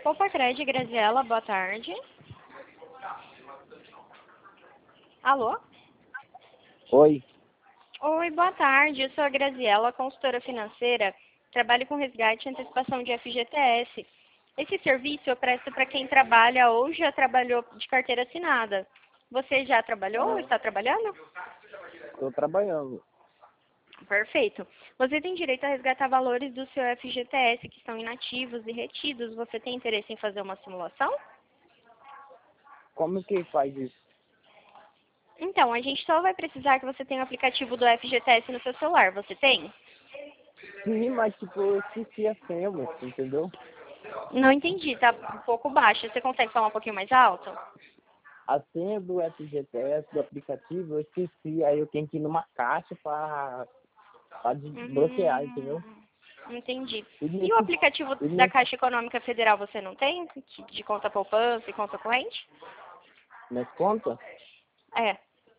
Poupa Crédito, Graziela, boa tarde. Alô? Oi, Oi, boa tarde. Eu sou a Graziela, consultora financeira. Trabalho com resgate e antecipação de FGTS. Esse serviço eu presto para quem trabalha ou já trabalhou de carteira assinada. Você já trabalhou ou está trabalhando? estou trabalhando. Perfeito. Você tem direito a resgatar valores do seu FGTS que estão inativos e retidos. Você tem interesse em fazer uma simulação? Como que faz isso? Então, a gente só vai precisar que você tenha o aplicativo do FGTS no seu celular. Você tem? Sim, mas tipo, eu esqueci a senha, moço, entendeu? Não entendi, tá um pouco baixo. Você consegue falar um pouquinho mais alto? A senha do FGTS, do aplicativo, eu esqueci, aí eu tenho que ir numa caixa para desbloquear, entendeu? Entendi. E E o nesse, aplicativo e da nesse, Caixa Econômica Federal você não tem? De conta poupança e conta corrente? nessa conta, É,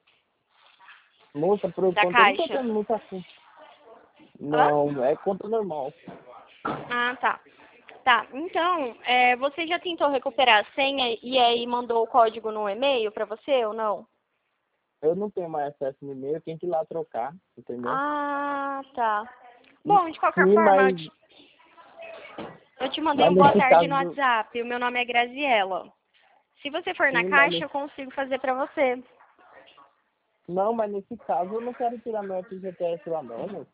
moça, por da conta eu não tô Caixa. tendo muita conta. Hã? Não, é conta normal. Ah, tá. Tá, então, você já tentou recuperar a senha e aí mandou o código no e-mail para você ou não? Eu não tenho mais acesso no e-mail, eu tenho que ir lá trocar, entendeu? Ah, tá. Bom, de qualquer Sim, forma, eu te mandei mas um boa nesse tarde no caso, WhatsApp. O meu nome é Graziella. Se você for na sim, Caixa, eu consigo fazer para você. não, mas nesse caso eu não quero tirar meu FGTS lá não, moço.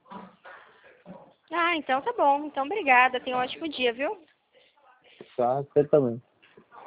Ah, então tá bom. Então, obrigada. Tenha um ótimo dia, viu? Tá, você também.